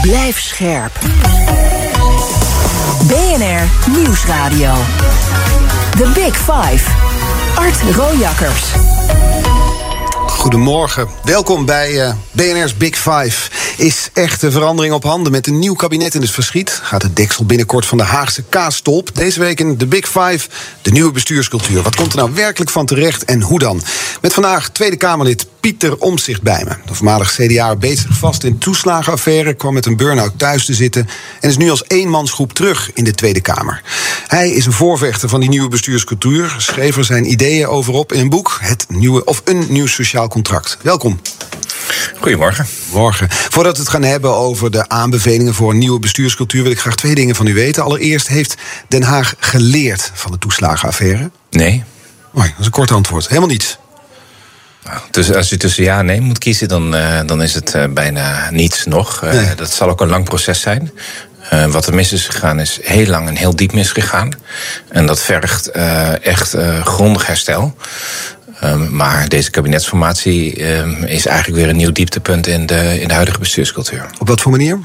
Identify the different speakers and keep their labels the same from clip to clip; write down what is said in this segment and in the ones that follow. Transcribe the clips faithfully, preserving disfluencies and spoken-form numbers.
Speaker 1: Blijf scherp. B N R Nieuwsradio. The Big Five. Art Rojakkers.
Speaker 2: Goedemorgen. Welkom bij uh, B N R's Big Five. Is echte verandering op handen met een nieuw kabinet in het verschiet? Gaat het deksel binnenkort van de Haagse kaasstolp? Deze week in de Big Five, de nieuwe bestuurscultuur. Wat komt er nou werkelijk van terecht en hoe dan? Met vandaag Tweede Kamerlid Pieter Omtzigt bij me. De voormalig C D A'er beet zich vast in de toeslagenaffaire, kwam met een burn-out thuis te zitten en is nu als eenmansgroep terug in de Tweede Kamer. Hij is een voorvechter van die nieuwe bestuurscultuur, schreef er zijn ideeën over op in een boek, Het Nieuwe of Een Nieuw Sociaal Contract. Welkom.
Speaker 3: Goedemorgen.
Speaker 2: Morgen. Voordat we het gaan hebben over de aanbevelingen voor een nieuwe bestuurscultuur, wil ik graag twee dingen van u weten. Allereerst, heeft Den Haag geleerd van de toeslagenaffaire?
Speaker 3: Nee.
Speaker 2: Mooi, dat is een kort antwoord. Helemaal niets.
Speaker 3: Nou, dus als u tussen ja en nee moet kiezen, dan, uh, dan is het uh, bijna niets nog. Uh,
Speaker 2: nee. Dat
Speaker 3: zal ook een lang proces zijn. Uh, wat er mis is gegaan is heel lang en heel diep misgegaan. En dat vergt uh, echt uh, grondig herstel. Um, maar deze kabinetsformatie um, is eigenlijk weer een nieuw dieptepunt in de, in de huidige bestuurscultuur.
Speaker 2: Op wat voor manier?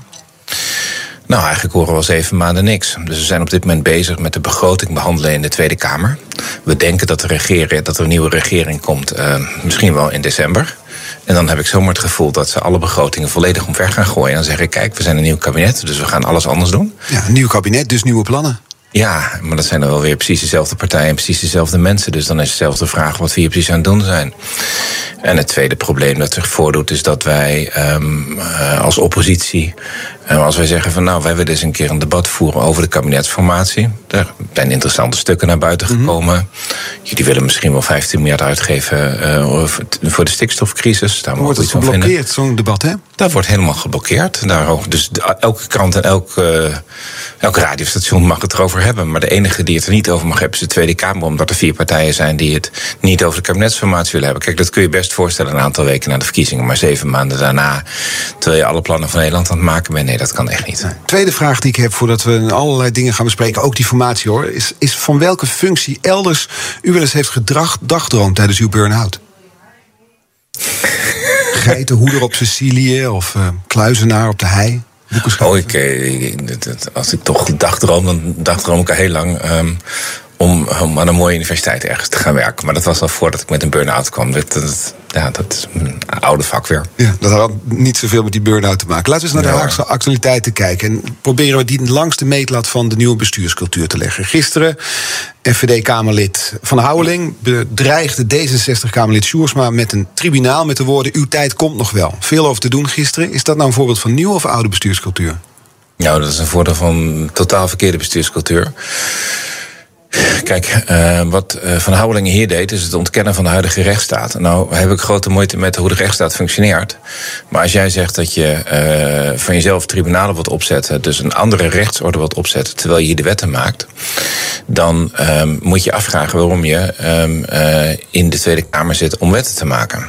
Speaker 3: Nou, eigenlijk horen we al zeven maanden niks. Dus we zijn op dit moment bezig met de begroting behandelen in de Tweede Kamer. We denken dat, de regering, dat er een nieuwe regering komt, uh, misschien wel in december. En dan heb ik zomaar het gevoel dat ze alle begrotingen volledig omver gaan gooien. En dan zeg ik, kijk, we zijn een nieuw kabinet, dus we gaan alles anders doen.
Speaker 2: Ja, een nieuw kabinet, dus nieuwe plannen.
Speaker 3: Ja, maar dat zijn dan wel weer precies dezelfde partijen en precies dezelfde mensen. Dus dan is dezelfde vraag wat we hier precies aan het doen zijn. En het tweede probleem dat zich voordoet is dat wij um, uh, als oppositie, uh, als wij zeggen van nou, wij willen eens een keer een debat voeren over de kabinetsformatie. Er zijn interessante stukken naar buiten gekomen. Mm-hmm. Jullie willen misschien wel vijftien miljard uitgeven uh, voor de stikstofcrisis. Daar
Speaker 2: wordt het geblokkeerd, zo'n debat, hè?
Speaker 3: Dat wordt helemaal geblokkeerd. Daar, dus elke krant en elke, uh, elke radiostation mag het erover hebben. Maar de enige die het er niet over mag hebben is de Tweede Kamer, omdat er vier partijen zijn die het niet over de kabinetsformatie willen hebben. Kijk, dat kun je best voorstellen een aantal weken na de verkiezingen, maar zeven maanden daarna, terwijl je alle plannen van Nederland aan het maken bent, nee, dat kan echt niet.
Speaker 2: Tweede vraag die ik heb voordat we allerlei dingen gaan bespreken, ook die formatie hoor, is, is van welke functie elders u wel eens heeft gedagdroomd tijdens uw burn-out? Geitenhoeder op Sicilië of uh, kluizenaar op de hei?
Speaker 3: Oh, ik, als ik toch dagdroom, dan dagdroom ik al heel lang um, om, om aan een mooie universiteit ergens te gaan werken. Maar dat was al voordat ik met een burn-out kwam. Dat, dat, ja, dat is een oude vak weer. Ja,
Speaker 2: dat had niet zoveel met die burn-out te maken. Laten we eens naar de Haagse actualiteiten kijken. En proberen we die langste meetlat van de nieuwe bestuurscultuur te leggen. Gisteren, F V D-Kamerlid Van Houweling bedreigde D zesenzestig-Kamerlid Sjoerdsma met een tribunaal met de woorden: uw tijd komt nog wel. Veel over te doen gisteren. Is dat nou een voorbeeld van nieuwe of oude bestuurscultuur?
Speaker 3: Nou, dat is een voorbeeld van totaal verkeerde bestuurscultuur. Kijk, uh, wat uh, Van Houweling hier deed, is het ontkennen van de huidige rechtsstaat. Nou heb ik grote moeite met hoe de rechtsstaat functioneert. Maar als jij zegt dat je uh, van jezelf tribunalen wilt opzetten, dus een andere rechtsorde wilt opzetten, terwijl je hier de wetten maakt, dan um, moet je afvragen waarom je um, uh, in de Tweede Kamer zit om wetten te maken.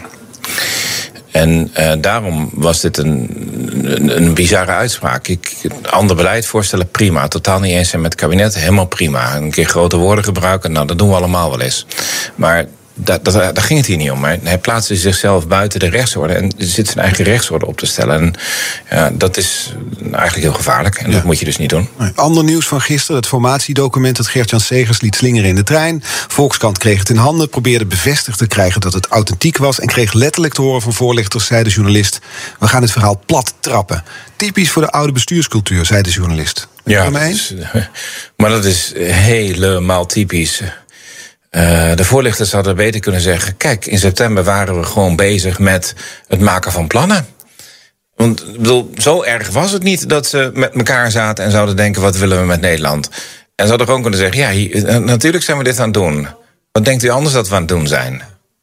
Speaker 3: En uh, daarom was dit een, een, een bizarre uitspraak. Ik, ander beleid voorstellen, prima. Totaal niet eens zijn met het kabinet, helemaal prima. Een keer grote woorden gebruiken, nou, dat doen we allemaal wel eens. Maar daar, daar, daar ging het hier niet om. Hij plaatste zichzelf buiten de rechtsorde en zit zijn eigen rechtsorde op te stellen. En ja, dat is eigenlijk heel gevaarlijk. En ja. dat moet je dus niet doen.
Speaker 2: Ander nieuws van gisteren, het formatiedocument dat Gert-Jan Segers liet slingeren in de trein. Volkskrant kreeg het in handen, probeerde bevestigd te krijgen dat het authentiek was en kreeg letterlijk te horen van voorlichters, zei de journalist: we gaan het verhaal plat trappen. Typisch voor de oude bestuurscultuur, zei de journalist. Ben je
Speaker 3: ja,
Speaker 2: het eens?
Speaker 3: Maar dat is helemaal typisch. Uh, de voorlichters hadden beter kunnen zeggen: kijk, in september waren we gewoon bezig met het maken van plannen. Want ik bedoel, zo erg was het niet dat ze met elkaar zaten en zouden denken: wat willen we met Nederland? En ze hadden gewoon kunnen zeggen: ja, hier, natuurlijk zijn we dit aan het doen. Wat denkt u anders dat we aan het doen zijn?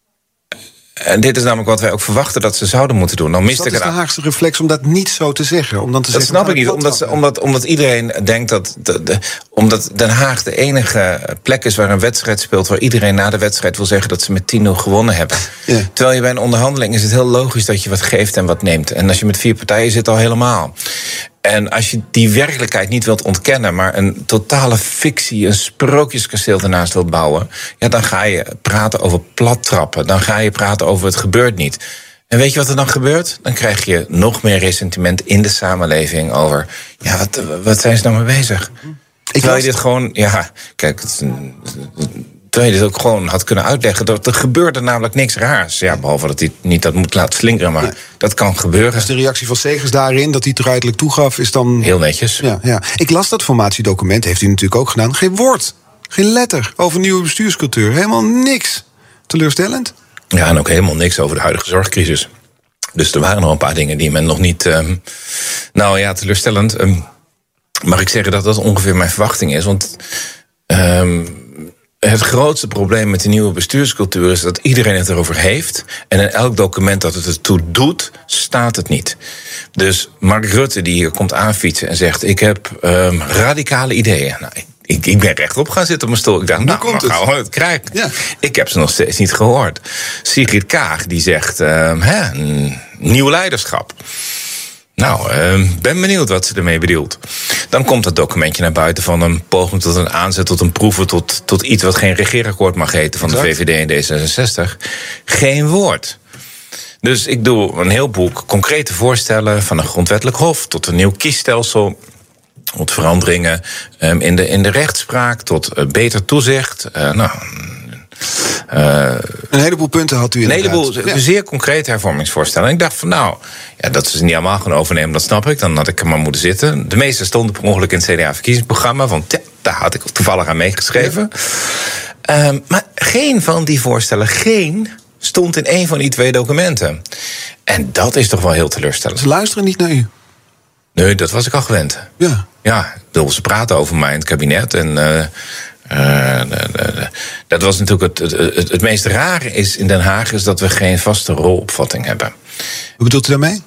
Speaker 3: En dit is namelijk wat wij ook verwachten dat ze zouden moeten doen. Dan miste
Speaker 2: dus dat is de Haagse reflex om dat niet zo te zeggen. Om dan te
Speaker 3: dat
Speaker 2: zeggen,
Speaker 3: snap ik niet, omdat, ze, omdat, omdat iedereen denkt dat... De, de, omdat Den Haag de enige plek is waar een wedstrijd speelt, waar iedereen na de wedstrijd wil zeggen dat ze met tien nul gewonnen hebben. Ja. Terwijl je bij een onderhandeling is het heel logisch dat je wat geeft en wat neemt. En als je met vier partijen zit, al helemaal. En als je die werkelijkheid niet wilt ontkennen, maar een totale fictie, een sprookjeskasteel ernaast wilt bouwen, ja, dan ga je praten over plattrappen. Dan ga je praten over het gebeurt niet. En weet je wat er dan gebeurt? Dan krijg je nog meer ressentiment in de samenleving over... ja, wat, wat zijn ze nou mee bezig? Ik Terwijl je dit gewoon... Ja, kijk, het is een, terwijl je dit ook gewoon had kunnen uitleggen... er, er gebeurde namelijk niks raars. Ja, behalve dat hij niet dat moet laten slingeren, maar nee. dat kan gebeuren.
Speaker 2: Dus de reactie van Segers daarin, dat hij het er uiterlijk toegaf, is dan...
Speaker 3: Heel netjes.
Speaker 2: Ja, ja. Ik las dat formatiedocument, heeft u natuurlijk ook gedaan. Geen woord, geen letter over nieuwe bestuurscultuur. Helemaal niks. Teleurstellend?
Speaker 3: Ja, en ook helemaal niks over de huidige zorgcrisis. Dus er waren nog een paar dingen die men nog niet... Um, nou ja, teleurstellend. Um, mag ik zeggen dat dat ongeveer mijn verwachting is? Want um, het grootste probleem met de nieuwe bestuurscultuur is dat iedereen het erover heeft. En in elk document dat het ertoe doet, staat het niet. Dus Mark Rutte die hier komt aanfietsen en zegt... ik heb um, radicale ideeën. Nou, Ik, ik ben rechtop gaan zitten op mijn stoel. Ik dacht, nou,
Speaker 2: komt
Speaker 3: dan gaan we het krijgen.
Speaker 2: Ja.
Speaker 3: Ik heb ze nog steeds niet gehoord. Sigrid Kaag, die zegt, uh, hè, een nieuw leiderschap. Nou, uh, ben benieuwd wat ze ermee bedoelt. Dan komt dat documentje naar buiten van een poging tot een aanzet... tot een proeven, tot, tot iets wat geen regeerakkoord mag heten... van exact. De V V D en D zesenzestig. Geen woord. Dus ik doe een heel boek concrete voorstellen... van een grondwettelijk hof tot een nieuw kiesstelsel... tot veranderingen um, in, de, in de rechtspraak, tot uh, beter toezicht. Uh, nou, uh,
Speaker 2: een heleboel punten had u
Speaker 3: inderdaad. Een heleboel
Speaker 2: ja.
Speaker 3: zeer concrete hervormingsvoorstellen. En ik dacht van nou, ja, dat ze niet allemaal gaan overnemen, dat snap ik. Dan had ik er maar moeten zitten. De meeste stonden per ongeluk in het C D A-verkiezingsprogramma. Want ja, daar had ik toevallig aan meegeschreven. Ja. Um, maar geen van die voorstellen, geen... stond in één van die twee documenten. En dat is toch wel heel teleurstellend.
Speaker 2: Ze luisteren niet naar u.
Speaker 3: Nee, dat was ik al gewend.
Speaker 2: Ja.
Speaker 3: Ja, ze praten over mij in het kabinet. En uh, uh, dat was natuurlijk het, het, het meest rare is in Den Haag... is dat we geen vaste rolopvatting hebben.
Speaker 2: Wat bedoelt u daarmee?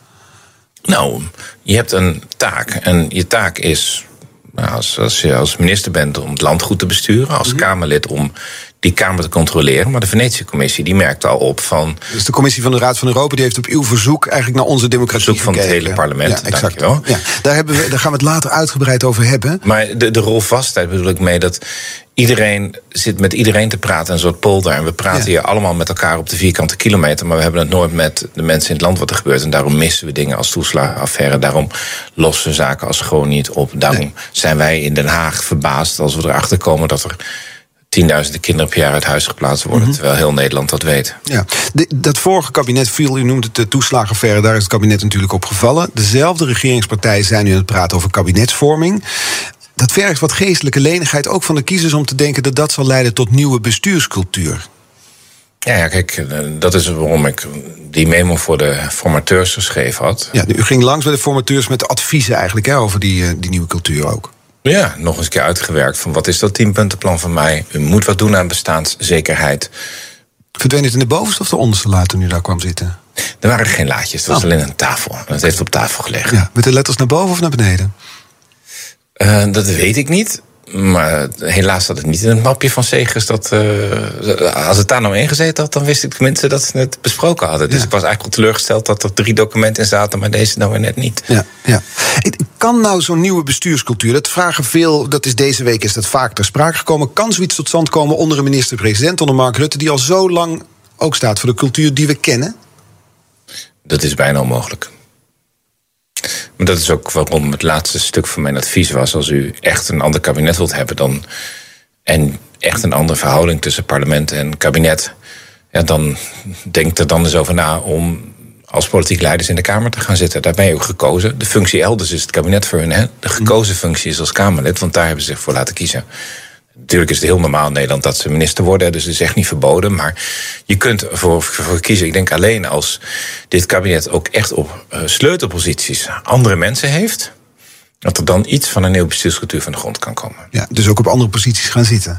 Speaker 3: Nou, je hebt een taak. En je taak is, nou, als, als je als minister bent... om het land goed te besturen. Als mm-hmm. Kamerlid om die Kamer te controleren. Maar de Venetië-commissie die merkte al op van...
Speaker 2: Dus de commissie van de Raad van Europa... die heeft op uw verzoek eigenlijk naar onze democratie
Speaker 3: verzoek van
Speaker 2: gekeken.
Speaker 3: Het hele parlement,
Speaker 2: ja, exact.
Speaker 3: Dankjewel.
Speaker 2: Ja, daar, hebben we, daar gaan we het later uitgebreid over hebben.
Speaker 3: Maar de, de rolvastheid bedoel ik mee dat... iedereen zit met iedereen te praten, een soort polder. En we praten ja. hier allemaal met elkaar op de vierkante kilometer... maar we hebben het nooit met de mensen in het land wat er gebeurt. En daarom missen we dingen als toeslagenaffaire. Daarom lossen we zaken als gewoon niet op. Daarom ja. zijn wij in Den Haag verbaasd als we erachter komen... dat er tienduizenden kinderen per jaar uit huis geplaatst worden... Mm-hmm. terwijl heel Nederland dat weet.
Speaker 2: Ja. De, dat vorige kabinet viel, u noemt het de toeslagenaffaire... daar is het kabinet natuurlijk op gevallen. Dezelfde regeringspartijen zijn nu aan het praten over kabinetsvorming. Dat vergt wat geestelijke lenigheid ook van de kiezers... om te denken dat dat zal leiden tot nieuwe bestuurscultuur.
Speaker 3: Ja, ja, kijk, dat is waarom ik die memo voor de formateurs geschreven had.
Speaker 2: Ja, u ging langs bij de formateurs met adviezen eigenlijk... Hè, over die, die nieuwe cultuur ook.
Speaker 3: Ja, nog eens een keer uitgewerkt van wat is dat tienpuntenplan van mij? U moet wat doen aan bestaanszekerheid.
Speaker 2: Verdween het in de bovenste of de onderste laad toen u daar kwam zitten?
Speaker 3: Er waren geen laadjes, het was oh. alleen een tafel. En het heeft op tafel gelegen.
Speaker 2: Ja, met de letters naar boven of naar beneden?
Speaker 3: Uh, dat weet ik niet. Maar helaas zat het niet in het mapje van Segers. Dat, uh, als het daar nou in gezeten had, dan wist ik tenminste dat ze het besproken hadden. Dus ja. ik was eigenlijk wel teleurgesteld dat er drie documenten in zaten... maar deze nou weer net niet.
Speaker 2: Ja, ja. Kan nou zo'n nieuwe bestuurscultuur, dat vragen veel... dat is deze week is dat vaak ter sprake gekomen... kan zoiets tot stand komen onder een minister-president, onder Mark Rutte... die al zo lang ook staat voor de cultuur die we kennen?
Speaker 3: Dat is bijna onmogelijk. Maar dat is ook waarom het laatste stuk van mijn advies was... als u echt een ander kabinet wilt hebben... dan en echt een andere verhouding tussen parlement en kabinet... Ja, dan denk er dan eens over na om als politiek leiders in de Kamer te gaan zitten. Daar ben je ook gekozen. De functie elders is het kabinet voor hun. Hè? De gekozen functie is als Kamerlid, want daar hebben ze zich voor laten kiezen. Natuurlijk is het heel normaal in Nederland dat ze minister worden... dus het is echt niet verboden, maar je kunt ervoor voor kiezen. Ik denk alleen als dit kabinet ook echt op uh, sleutelposities andere mensen heeft... dat er dan iets van een nieuwe bestuurscultuur van de grond kan komen.
Speaker 2: Ja, dus ook op andere posities gaan zitten?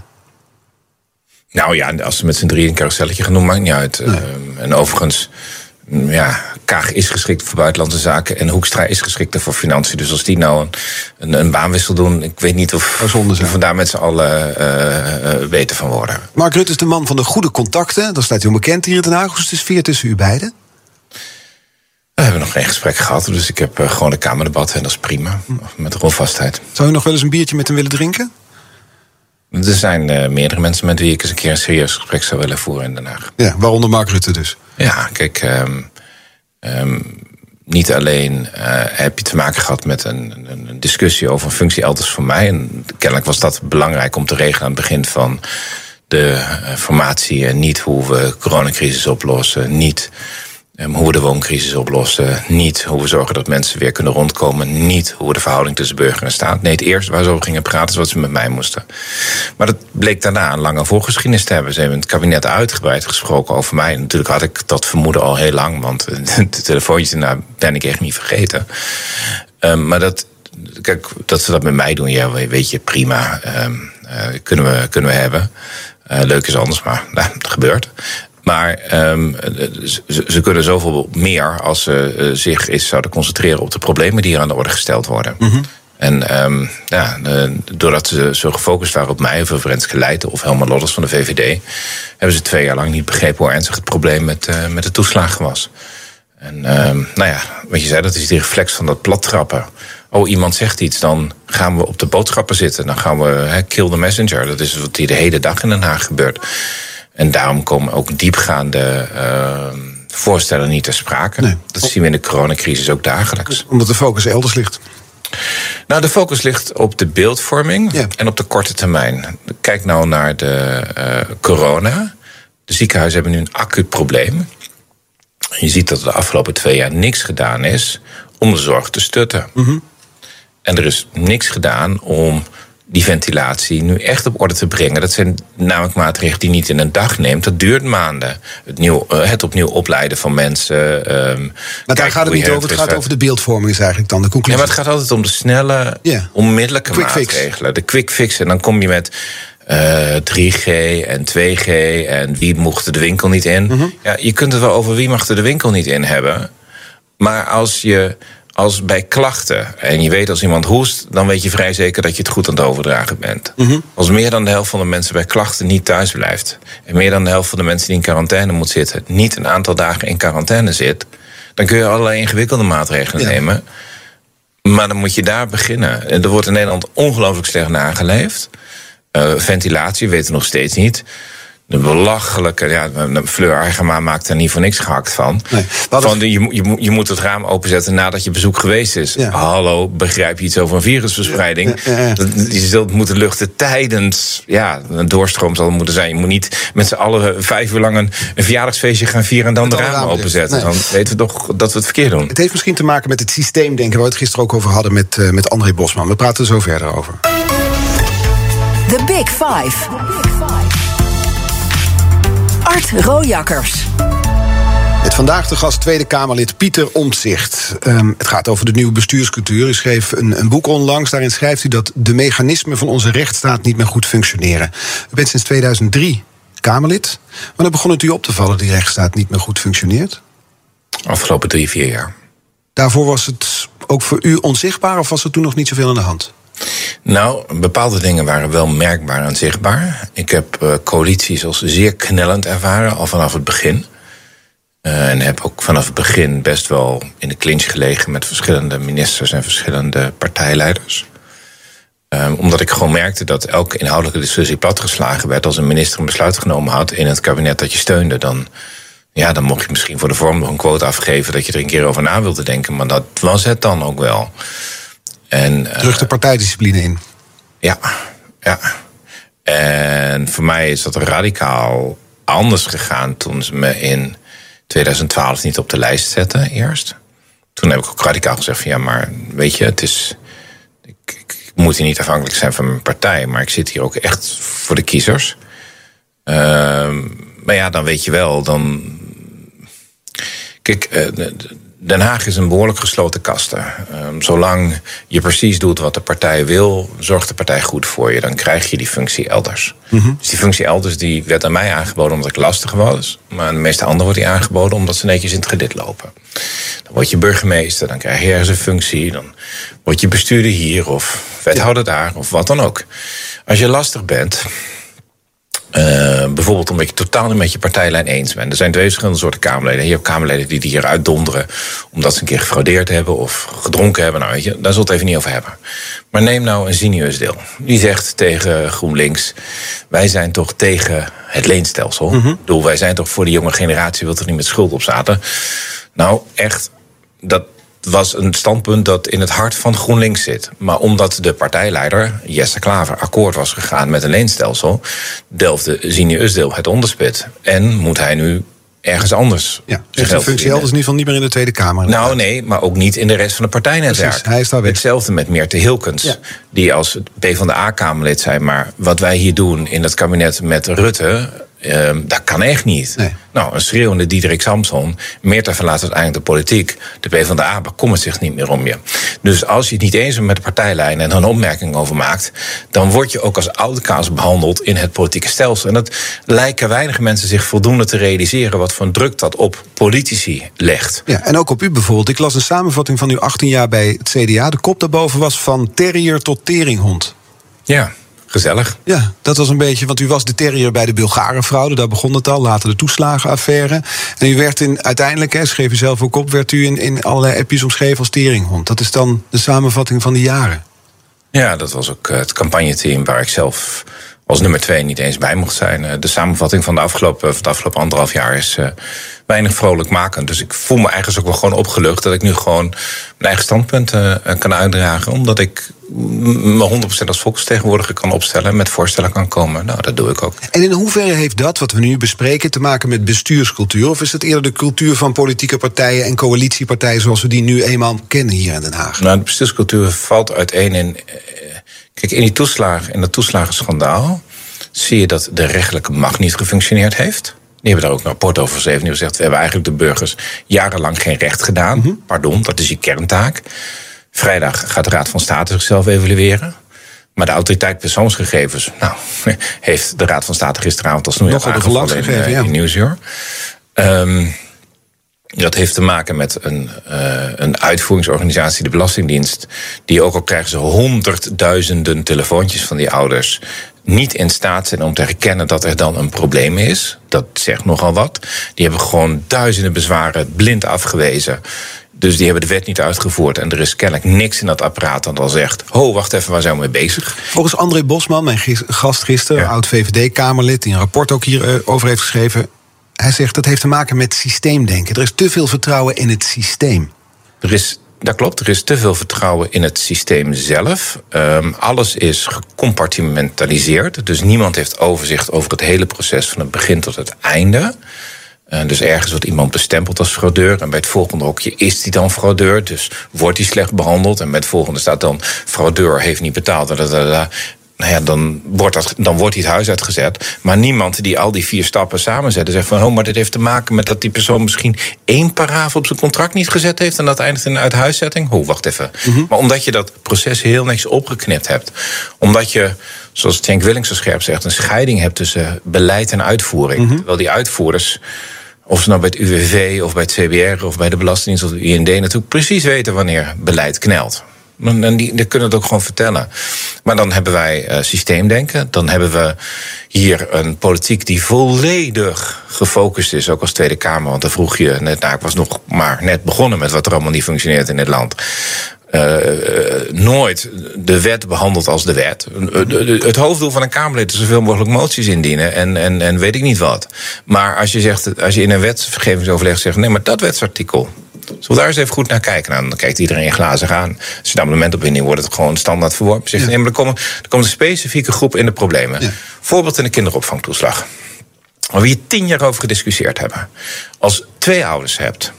Speaker 3: Nou ja, als ze met z'n drie een carouselletje gaan doen, maakt niet uit. Nee. Uh, en overigens... Ja, Kaag is geschikt voor buitenlandse zaken... en Hoekstra is geschikter voor financiën. Dus als die nou een, een, een baanwissel doen... ik weet niet of, of we daar met z'n allen uh, uh, beter van worden.
Speaker 2: Mark Rutte is de man van de goede contacten. Dat staat u onbekend hier in Den Haag. Hoe is de sfeer tussen u beiden?
Speaker 3: We hebben nog geen gesprek gehad. Dus ik heb uh, gewoon een kamerdebat en dat is prima. Met rolvastheid.
Speaker 2: Zou u nog wel eens een biertje met hem willen drinken?
Speaker 3: Er zijn uh, meerdere mensen met wie ik eens een keer een serieus gesprek zou willen voeren in Den Haag.
Speaker 2: Ja, waaronder Mark Rutte dus?
Speaker 3: Ja, kijk, um, Um, niet alleen uh, heb je te maken gehad met een, een, een discussie over een functie elders voor mij. En kennelijk was dat belangrijk om te regelen aan het begin van de uh, formatie. En niet hoe we de coronacrisis oplossen, niet um, hoe we de wooncrisis oplossen, niet hoe we zorgen dat mensen weer kunnen rondkomen, niet hoe we de verhouding tussen burger en staat. Nee, het eerste waar ze over gingen praten is wat ze met mij moesten. Maar dat bleek daarna een lange voorgeschiedenis te hebben. Ze hebben in het kabinet uitgebreid gesproken over mij. En natuurlijk had ik dat vermoeden al heel lang, want de telefoontjes daarna ben ik echt niet vergeten. Um, maar dat, kijk, dat ze dat met mij doen, ja, weet je, prima. Um, uh, kunnen, we, kunnen we hebben. Uh, leuk is anders, maar nou, dat gebeurt. Maar um, ze, ze kunnen zoveel meer als ze uh, zich eens zouden concentreren op de problemen die hier aan de orde gesteld worden. Mm-hmm. En um, ja, uh, doordat ze zo gefocust waren op mij, of over Renske Leijten of Helma Lodders van de V V D, hebben ze twee jaar lang niet begrepen hoe ernstig het probleem met, uh, met de toeslagen was. En um, nou ja, wat je zei, dat is die reflex van dat plattrappen. Oh, iemand zegt iets, dan gaan we op de boodschappen zitten. Dan gaan we he, kill the messenger. Dat is wat hier de hele dag in Den Haag gebeurt. En daarom komen ook diepgaande uh, voorstellen niet ter sprake. Nee. Dat zien we in de coronacrisis ook dagelijks.
Speaker 2: Omdat de focus elders ligt.
Speaker 3: Nou, de focus ligt op de beeldvorming ja. en op de korte termijn. Kijk nou naar de uh, corona. De ziekenhuizen hebben nu een acuut probleem. Je ziet dat er de afgelopen twee jaar niks gedaan is om de zorg te stutten. Mm-hmm. En er is niks gedaan om die ventilatie nu echt op orde te brengen. Dat zijn namelijk maatregelen die je niet in een dag neemt. Dat duurt maanden. Het, nieuw, het opnieuw opleiden van mensen. Um,
Speaker 2: maar daar gaat het niet over. Het gaat over de beeldvorming is eigenlijk dan de conclusie.
Speaker 3: Ja, maar het gaat altijd om de snelle, yeah. onmiddellijke quick maatregelen. Fix. De quick fix. En dan kom je met uh, drie G en twee G en wie mocht de winkel niet in. Mm-hmm. Ja, je kunt het wel over wie mag er de winkel niet in hebben. Maar als je Als bij klachten, en je weet als iemand hoest, dan weet je vrij zeker dat je het goed aan het overdragen bent. Mm-hmm. Als meer dan de helft van de mensen bij klachten niet thuis blijft, en meer dan de helft van de mensen die in quarantaine moet zitten, niet een aantal dagen in quarantaine zit, dan kun je allerlei ingewikkelde maatregelen ja. nemen. Maar dan moet je daar beginnen. En er wordt in Nederland ongelooflijk slecht nageleefd. Uh, ventilatie weten we nog steeds niet. De belachelijke, ja, Fleur Agema maakt er niet voor niks gehakt van. Nee, van de, je, je, je moet het raam openzetten nadat je bezoek geweest is. Ja. Hallo, begrijp je iets over een virusverspreiding? Ja, ja, ja. Dat, je zult moeten luchten tijdens, ja, een doorstroom zal het moeten zijn. Je moet niet met z'n allen vijf uur lang een, een verjaardagsfeestje gaan vieren en dan met de ramen openzetten. Nee. Dan weten we toch dat we het verkeerd doen.
Speaker 2: Het heeft misschien te maken met het systeemdenken waar we het gisteren ook over hadden met, uh, met André Bosman. We praten er zo verder over.
Speaker 1: The Big Five. Art Rojakkers.
Speaker 2: Met vandaag de gast Tweede Kamerlid Pieter Omtzigt. Um, het gaat over de nieuwe bestuurscultuur. U schreef een, een boek onlangs. Daarin schrijft u dat de mechanismen van onze rechtsstaat niet meer goed functioneren. U bent sinds tweeduizend drie Kamerlid. Wanneer begon het u op te vallen dat die rechtsstaat niet meer goed functioneert?
Speaker 3: Afgelopen drie, vier jaar.
Speaker 2: Daarvoor was het ook voor u onzichtbaar of was er toen nog niet zoveel aan de hand?
Speaker 3: Nou, bepaalde dingen waren wel merkbaar en zichtbaar. Ik heb uh, coalities als zeer knellend ervaren, al vanaf het begin. Uh, en heb ook vanaf het begin best wel in de clinch gelegen met verschillende ministers en verschillende partijleiders. Um, omdat ik gewoon merkte dat elke inhoudelijke discussie platgeslagen werd. Als een minister een besluit genomen had in het kabinet dat je steunde, dan, ja, dan mocht je misschien voor de vorm nog een quote afgeven dat je er een keer over na wilde denken. Maar dat was het dan ook wel. En, uh,
Speaker 2: terug de partijdiscipline in.
Speaker 3: Ja, ja. En voor mij is dat radicaal anders gegaan toen ze me in tweeduizend twaalf niet op de lijst zetten eerst. Toen heb ik ook radicaal gezegd van ja, maar weet je, het is, ik, ik moet hier niet afhankelijk zijn van mijn partij, maar ik zit hier ook echt voor de kiezers. Uh, maar ja, dan weet je wel, dan, kijk, uh, Den Haag is een behoorlijk gesloten kaste. Um, zolang je precies doet wat de partij wil, zorgt de partij goed voor je. Dan krijg je die functie elders. Mm-hmm. Dus die functie elders die werd aan mij aangeboden omdat ik lastig was. Maar aan de meeste anderen wordt die aangeboden omdat ze netjes in het gedit lopen. Dan word je burgemeester, dan krijg je ergens een functie. Dan word je bestuurder hier of wethouder ja. daar of wat dan ook. Als je lastig bent, Uh, bijvoorbeeld omdat je totaal niet met je partijlijn eens bent. Er zijn twee verschillende soorten Kamerleden. Je hebt Kamerleden die hier uitdonderen omdat ze een keer gefraudeerd hebben of gedronken hebben. Nou, weet je, daar zullen we het even niet over hebben. Maar neem nou een Zinius deel. Die zegt tegen GroenLinks, wij zijn toch tegen het leenstelsel. Mm-hmm. Ik bedoel, wij zijn toch voor de jonge generatie, wil toch niet met schuld opzaten. Nou, echt, dat was een standpunt dat in het hart van GroenLinks zit. Maar omdat de partijleider, Jesse Klaver, akkoord was gegaan met een leenstelsel, delfde Zini Usdeel het onderspit. En moet hij nu ergens anders.
Speaker 2: Ja, dus de functie elders in ieder geval niet meer in de Tweede Kamer.
Speaker 3: Nou nee, maar ook niet in de rest van het partijnetwerk.
Speaker 2: Precies, hij is daar weg.
Speaker 3: Hetzelfde met Meerte Hilkens, ja. Die als PvdA-Kamerlid zei, maar wat wij hier doen in het kabinet met Rutte, Uh, dat kan echt niet.
Speaker 2: Nee.
Speaker 3: Nou, een schreeuwende Diederik Samson. Meerte verlaat uiteindelijk de politiek. De PvdA bekommert zich niet meer om je. Dus als je het niet eens bent met de partijlijn en er een opmerking over maakt, dan word je ook als outcast behandeld in het politieke stelsel. En dat lijken weinig mensen zich voldoende te realiseren wat voor een druk dat op politici legt.
Speaker 2: Ja, en ook op u bijvoorbeeld. Ik las een samenvatting van uw achttien jaar bij het C D A. De kop daarboven was van terrier tot teringhond.
Speaker 3: Ja. Gezellig.
Speaker 2: Ja, dat was een beetje, want u was de terrier bij de Bulgarenfraude, daar begon het al, later de toeslagenaffaire. En u werd in, uiteindelijk, hè, schreef u zelf ook op, werd u in, in allerlei appjes omschreven als teringhond. Dat is dan de samenvatting van die jaren.
Speaker 3: Ja, dat was ook het campagneteam waar ik zelf als nummer twee niet eens bij mocht zijn. De samenvatting van de afgelopen, van de afgelopen anderhalf jaar is uh, weinig vrolijkmakend. Dus ik voel me eigenlijk ook wel gewoon opgelucht dat ik nu gewoon mijn eigen standpunt uh, kan uitdragen. Omdat ik me honderd procent als volksvertegenwoordiger kan opstellen en met voorstellen kan komen. Nou, dat doe ik ook.
Speaker 2: En in hoeverre heeft dat, wat we nu bespreken, te maken met bestuurscultuur? Of is het eerder de cultuur van politieke partijen en coalitiepartijen zoals we die nu eenmaal kennen hier in Den Haag?
Speaker 3: Nou, de bestuurscultuur valt uiteen in. Kijk, in die toeslagen, in dat toeslagenschandaal zie je dat de rechterlijke macht niet gefunctioneerd heeft. Die hebben daar ook een rapport over geschreven. Die hebben gezegd, we hebben eigenlijk de burgers jarenlang geen recht gedaan. Mm-hmm. Pardon, dat is je kerntaak. Vrijdag gaat de Raad van State zichzelf evalueren. Maar de autoriteit persoonsgegevens, nou, heeft de Raad van State gisteravond alsnog
Speaker 2: nog aangevallen in, gegeven, ja.
Speaker 3: in Nieuwsuur. Um, Dat heeft te maken met een, uh, een uitvoeringsorganisatie, de Belastingdienst, die ook al krijgen ze honderdduizenden telefoontjes van die ouders, niet in staat zijn om te herkennen dat er dan een probleem is. Dat zegt nogal wat. Die hebben gewoon duizenden bezwaren blind afgewezen. Dus die hebben de wet niet uitgevoerd. En er is kennelijk niks in dat apparaat dat al zegt, ho, wacht even, waar zijn we mee bezig?
Speaker 2: Volgens André Bosman, mijn gast gisteren, ja. oud-V V D-Kamerlid, die een rapport ook hierover heeft geschreven, hij zegt dat heeft te maken met systeemdenken. Er is te veel vertrouwen in het systeem.
Speaker 3: Er is, dat klopt, er is te veel vertrouwen in het systeem zelf. Um, alles is gecompartimentaliseerd. Dus niemand heeft overzicht over het hele proces van het begin tot het einde. Uh, dus ergens wordt iemand bestempeld als fraudeur. En bij het volgende hokje is die dan fraudeur. Dus wordt hij slecht behandeld. En bij het volgende staat dan fraudeur heeft niet betaald. Dadadada. Nou ja, dan wordt, dat, dan wordt hij het huis uitgezet. Maar niemand die al die vier stappen samenzet en zegt van, oh, maar dit heeft te maken met dat die persoon misschien één paragraaf op zijn contract niet gezet heeft en dat eindigt in een uithuiszetting. Oh, wacht even. Mm-hmm. Maar omdat je dat proces heel niks opgeknipt hebt, omdat je, zoals Cenk Willink zo scherp zegt, een scheiding hebt tussen beleid en uitvoering. Mm-hmm. Terwijl die uitvoerders, of ze nou bij het U W V of bij het C B R of bij de Belastingdienst of de I N D natuurlijk precies weten wanneer beleid knelt. En die, die kunnen het ook gewoon vertellen. Maar dan hebben wij uh, systeemdenken. Dan hebben we hier een politiek die volledig gefocust is, ook als Tweede Kamer. Want dan vroeg je net, nou, ik was nog maar net begonnen met wat er allemaal niet functioneert in dit land. Uh, uh, nooit de wet behandeld als de wet. Uh, het hoofddoel van een Kamerlid is zoveel mogelijk moties indienen en, en, en weet ik niet wat. Maar als je zegt, als je in een wetsvergevingsoverleg zegt, nee, maar dat wetsartikel, zullen we daar eens even goed naar kijken? Nou, dan kijkt iedereen glazig aan. Als je een abonnement op indient, wordt het gewoon standaard verworpen. Zegt, ja. Nee, maar er komt, er komt een specifieke groep in de problemen. Ja. Voorbeeld in de kinderopvangtoeslag. Waar we hier tien jaar over gediscussieerd hebben. Als twee ouders hebt,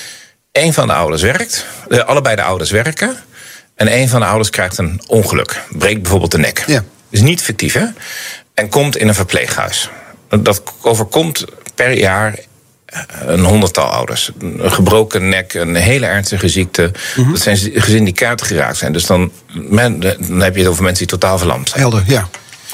Speaker 3: één van de ouders werkt, allebei de ouders werken, en één van de ouders krijgt een ongeluk. Breekt bijvoorbeeld de nek.
Speaker 2: Ja.
Speaker 3: Is niet fictief, hè? En komt in een verpleeghuis. Dat overkomt per jaar een honderdtal ouders. Een gebroken nek, een hele ernstige ziekte. Mm-hmm. Dat zijn gezinnen die kaart geraakt zijn. Dus dan, men, dan heb je het over mensen die totaal verlamd zijn.
Speaker 2: Helder, ja.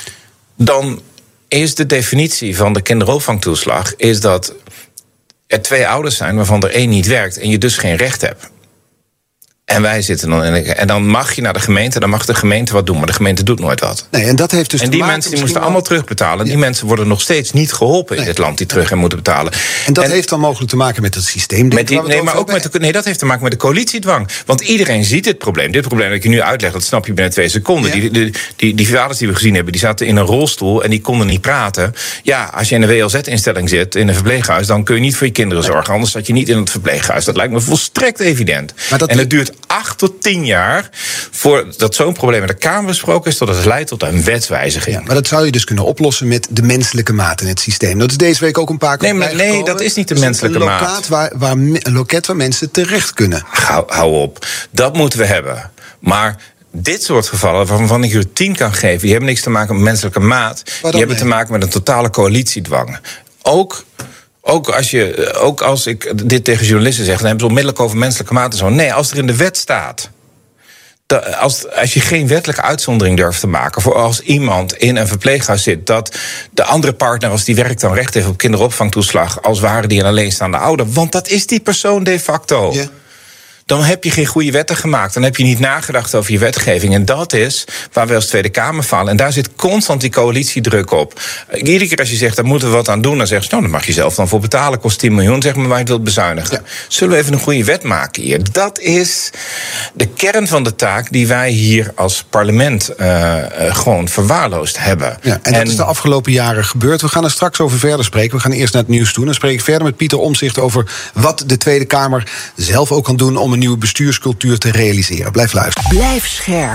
Speaker 3: Dan is de definitie van de kinderopvangtoeslag is dat er twee ouders zijn waarvan er één niet werkt en je dus geen recht hebt. En wij zitten dan en, en dan mag je naar de gemeente, dan mag de gemeente wat doen, maar de gemeente doet nooit wat.
Speaker 2: Nee, en dat heeft dus
Speaker 3: en die mensen die moesten allemaal terugbetalen. Ja. Die mensen worden nog steeds niet geholpen nee. in dit land die terug moeten betalen.
Speaker 2: En dat en, heeft dan mogelijk te maken met het systeem.
Speaker 3: Met die, nee, maar ook met de, nee, dat heeft te maken met de coalitiedwang. Want iedereen ziet dit probleem. Dit probleem dat ik je nu uitleg, dat snap je binnen twee seconden. Ja. Die, die, die, die vaders die we gezien hebben, die zaten in een rolstoel en die konden niet praten. Ja, als je in een W L Z-instelling zit, in een verpleeghuis, dan kun je niet voor je kinderen zorgen. Nee. Anders zat je niet in het verpleeghuis. Dat lijkt me volstrekt evident. En het duurt acht tot tien jaar voordat zo'n probleem in de Kamer besproken is, tot het leidt tot een wetswijziging.
Speaker 2: Ja, maar dat zou je dus kunnen oplossen met de menselijke maat in het systeem. Dat is deze week ook een paar keer
Speaker 3: Nee, nee, dat is niet de menselijke
Speaker 2: een
Speaker 3: maat.
Speaker 2: Lokaat waar, waar, een loket waar mensen terecht kunnen.
Speaker 3: Hou, hou op. Dat moeten we hebben. Maar dit soort gevallen, waarvan ik u tien kan geven, die hebben niks te maken met menselijke maat. Die hebben mee? te maken met een totale coalitiedwang. Ook Ook als, je, ook als ik dit tegen journalisten zeg, dan hebben ze onmiddellijk over menselijke maat en zo. Nee, als er in de wet staat, dat, als, als je geen wettelijke uitzondering durft te maken voor als iemand in een verpleeghuis zit, dat de andere partner, als die werkt, dan recht heeft op kinderopvangtoeslag, als ware die een alleenstaande ouder. Want dat is die persoon de facto. Ja. Dan heb je geen goede wetten gemaakt. Dan heb je niet nagedacht over je wetgeving. En dat is waar we als Tweede Kamer falen. En daar zit constant die coalitiedruk op. Iedere keer als je zegt, daar moeten we wat aan doen, dan zeggen ze, nou, dan mag je zelf dan voor betalen. Kost tien miljoen, zeg maar, waar je het wilt bezuinigen. Ja. Zullen we even een goede wet maken hier? Dat is de kern van de taak die wij hier als parlement uh, uh, gewoon verwaarloosd hebben.
Speaker 2: Ja, en dat en, is de afgelopen jaren gebeurd. We gaan er straks over verder spreken. We gaan eerst naar het nieuws toe. Dan spreek ik verder met Pieter Omtzigt over wat de Tweede Kamer zelf ook kan doen om een nieuwe bestuurscultuur te realiseren. Blijf luisteren.
Speaker 1: Blijf scherp.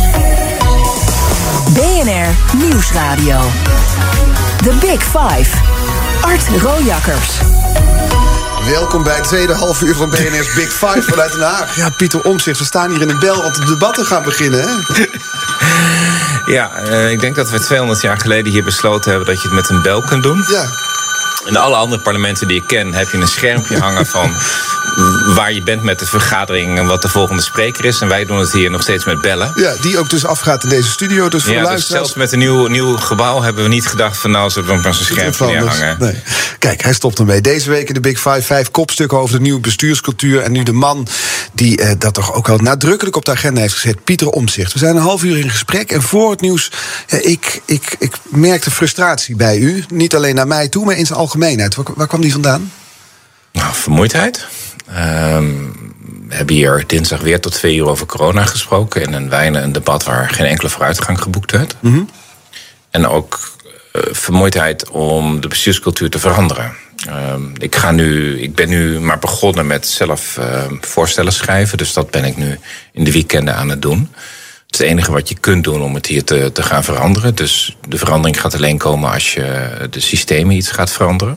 Speaker 1: B N R Nieuwsradio. The Big Five. Art Rojakkers.
Speaker 2: Welkom bij het tweede half uur van B N R's Big Five vanuit Den Haag. Ja, Pieter Omtzigt, we staan hier in een bel, want de debatten gaan beginnen, hè?
Speaker 3: Ja, uh, ik denk dat we tweehonderd jaar geleden hier besloten hebben dat je het met een bel kunt doen.
Speaker 2: Ja.
Speaker 3: In alle andere parlementen die ik ken heb je een schermpje hangen van waar je bent met de vergadering en wat de volgende spreker is. En wij doen het hier nog steeds met bellen.
Speaker 2: Ja, die ook dus afgaat in deze studio. Dus voor
Speaker 3: ja, dus zelfs met een nieuw, nieuw gebouw hebben we niet gedacht van nou, zullen we maar zo'n schermpje neerhangen.
Speaker 2: Nee. Kijk, hij stopt ermee. Deze week in de Big Five, vijf kopstukken over de nieuwe bestuurscultuur. En nu de man die eh, dat toch ook al nadrukkelijk op de agenda heeft gezet, Pieter Omtzigt. We zijn een half uur in gesprek en voor het nieuws, ja, ik, ik, ik merkte frustratie bij u. Niet alleen naar mij toe, maar in zijn algemeenheid. Waar, waar kwam die vandaan?
Speaker 3: Nou, vermoeidheid. Um, we hebben hier dinsdag weer tot twee uur over corona gesproken. In een weinig een debat waar geen enkele vooruitgang geboekt werd. Mm-hmm. En ook uh, vermoeidheid om de bestuurscultuur te veranderen. Um, ik, ga nu, ik ben nu maar begonnen met zelf uh, voorstellen schrijven. Dus dat ben ik nu in de weekenden aan het doen. Het is het enige wat je kunt doen om het hier te, te gaan veranderen. Dus de verandering gaat alleen komen als je de systemen iets gaat veranderen.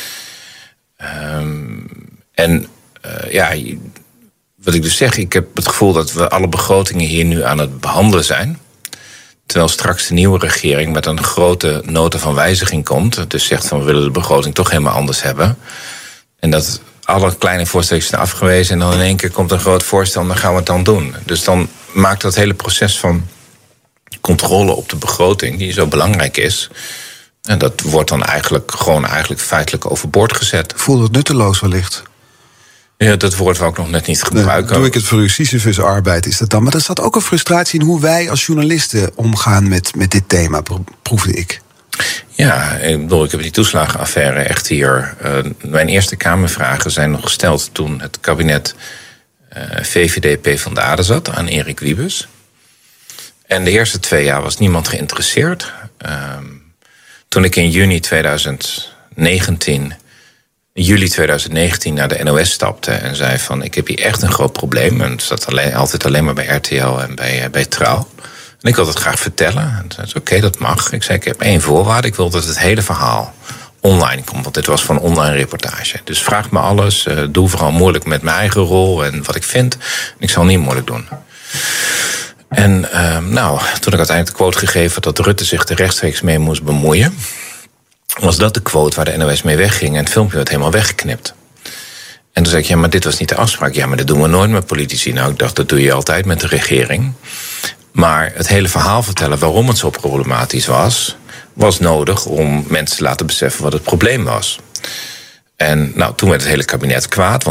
Speaker 3: Um, en uh, ja, wat ik dus zeg, ik heb het gevoel dat we alle begrotingen hier nu aan het behandelen zijn. Terwijl straks de nieuwe regering met een grote nota van wijziging komt. Dus zegt van we willen de begroting toch helemaal anders hebben. En dat alle kleine voorstellen zijn afgewezen. En dan in één keer komt een groot voorstel en dan gaan we het dan doen. Dus dan maakt dat hele proces van controle op de begroting, die zo belangrijk is, en dat wordt dan eigenlijk gewoon eigenlijk feitelijk overboord gezet.
Speaker 2: Voelt het nutteloos wellicht?
Speaker 3: Ja, dat woord wou ik nog net niet gebruiken.
Speaker 2: Nee, doe ik het voor u, Sisyphus-arbeid is dat dan. Maar er zat ook een frustratie in hoe wij als journalisten omgaan met, met dit thema, proefde ik.
Speaker 3: Ja, ik bedoel, ik heb die toeslagenaffaire echt hier. Uh, mijn eerste Kamervragen zijn nog gesteld toen het kabinet uh, V V D PvdA er zat aan Erik Wiebes. En de eerste twee jaar was niemand geïnteresseerd. Uh, toen ik in juni tweeduizend negentien, juli tweeduizend negentien naar de N O S stapte en zei van ik heb hier echt een groot probleem. En het zat alleen, altijd alleen maar bij R T L en bij, bij Trouw. En ik wil dat graag vertellen. En zei oké, okay, dat mag. Ik zei, ik heb één voorwaarde. Ik wil dat het hele verhaal online komt. Want dit was van online reportage. Dus vraag me alles. Uh, doe vooral moeilijk met mijn eigen rol en wat ik vind. Ik zal niet moeilijk doen. En uh, nou, toen ik uiteindelijk de quote gegeven had dat Rutte zich er rechtstreeks mee moest bemoeien, was dat de quote waar de N O S mee wegging. En het filmpje werd helemaal weggeknipt. En toen zei ik, ja, maar dit was niet de afspraak. Ja, maar dat doen we nooit met politici. Nou, ik dacht, dat doe je altijd met de regering. Maar het hele verhaal vertellen waarom het zo problematisch was, was nodig om mensen te laten beseffen wat het probleem was. En nou, toen werd het hele kabinet kwaad, want ik